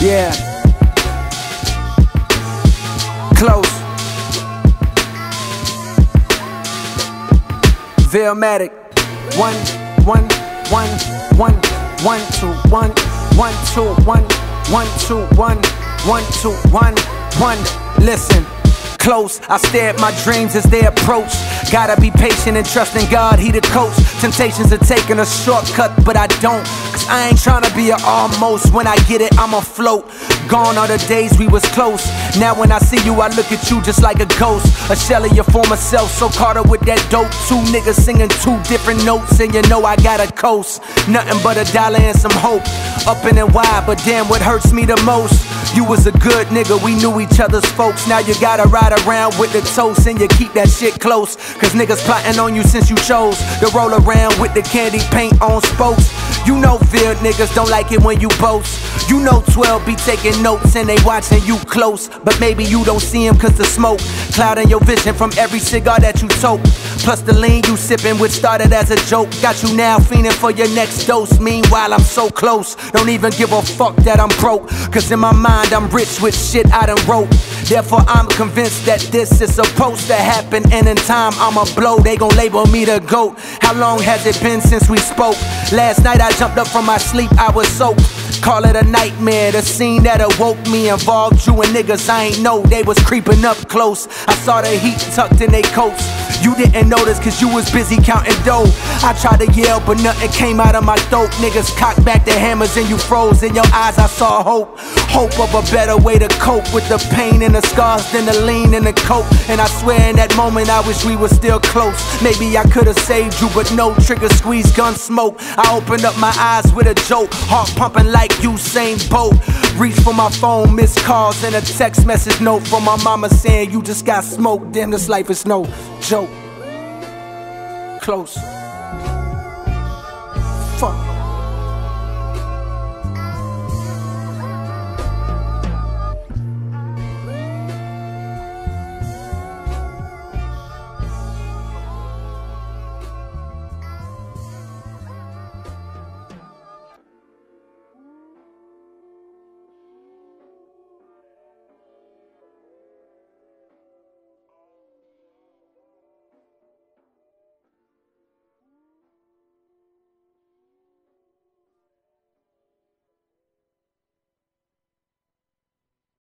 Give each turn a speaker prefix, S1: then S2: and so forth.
S1: Yeah. Close. Veilmatic. 1, 1, 1, 1, 1, 2, 1, 1, 2, 1, 1, 2, 1, 1, 2, 1, 1. Listen. Close, I stare at my dreams as they approach. Gotta be patient and trust in God, He the coach. Temptations are taking a shortcut, but I don't. Cause I ain't tryna be a almost. When I get it, I'm afloat. Gone are the days we was close. Now when I see you, I look at you just like a ghost. A shell of your former self, so caught up with that dope. Two niggas singing two different notes, and you know I gotta coast. Nothing but a dollar and some hope. Up and wide, but damn, what hurts me the most? You was a good nigga, we knew each other's folks. Now you gotta ride around with the toast, and you keep that shit close. Cause niggas plotting on you since you chose to roll around with the candy paint on spokes. You know field niggas don't like it when you boast. You know 12 be taking notes and they watching you close. But maybe you don't see him cause the smoke clouding your vision from every cigar that you toke. Plus the lean you sipping, which started as a joke, got you now fiending for your next dose. Meanwhile I'm so close, don't even give a fuck that I'm broke. Cause in my mind I'm rich with shit I done wrote. Therefore I'm convinced that this is supposed to happen, and in time I'ma blow, they gon' label me the GOAT. How long has it been since we spoke? Last night I jumped up from my sleep, I was soaked. Call it a nightmare, the scene that awoke me involved you and niggas I ain't know, they was creeping up close. I saw the heat tucked in they coats. You didn't notice cause you was busy counting dough. I tried to yell but nothing came out of my throat. Niggas cocked back their hammers and you froze. In your eyes I saw hope. Hope of a better way to cope with the pain and the scars than the lean and the coke. And I swear in that moment I wish we were still close. Maybe I could've saved you but no, trigger squeeze, gun smoke. I opened up my eyes with a joke, heart pumping like Usain Bolt. Reach for my phone, missed calls and a text message note from my mama saying you just got smoked. Damn, this life is no joke. Close. Fuck.